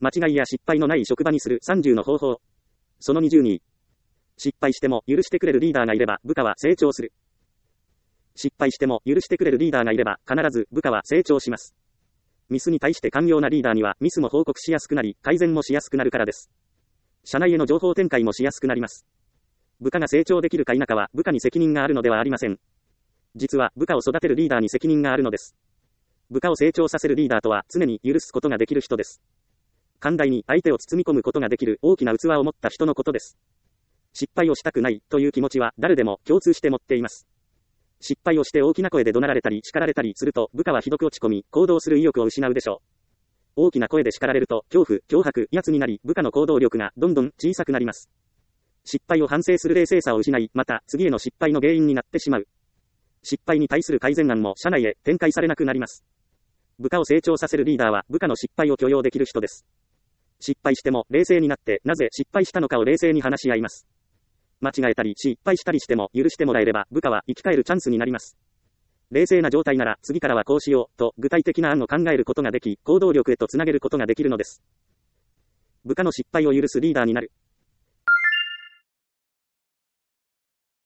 間違いや失敗のない職場にする30の方法。その20に、失敗しても許してくれるリーダーがいれば部下は成長する。失敗しても許してくれるリーダーがいれば必ず部下は成長します。ミスに対して寛容なリーダーにはミスも報告しやすくなり改善もしやすくなるからです。社内への情報展開もしやすくなります。部下が成長できるか否かは部下に責任があるのではありません。実は部下を育てるリーダーに責任があるのです。部下を成長させるリーダーとは常に許すことができる人です。寛大に相手を包み込むことができる大きな器を持った人のことです。失敗をしたくないという気持ちは誰でも共通して持っています。失敗をして大きな声で怒鳴られたり叱られたりすると部下はひどく落ち込み行動する意欲を失うでしょう。大きな声で叱られると恐怖、脅迫、威圧になり部下の行動力がどんどん小さくなります。失敗を反省する冷静さを失い、また次への失敗の原因になってしまう。失敗に対する改善案も社内へ展開されなくなります。部下を成長させるリーダーは部下の失敗を許容できる人です。失敗しても冷静になってなぜ失敗したのかを冷静に話し合います。間違えたり失敗したりしても許してもらえれば部下は生き返るチャンスになります。冷静な状態なら次からはこうしようと具体的な案を考えることができ行動力へとつなげることができるのです。部下の失敗を許すリーダーになる。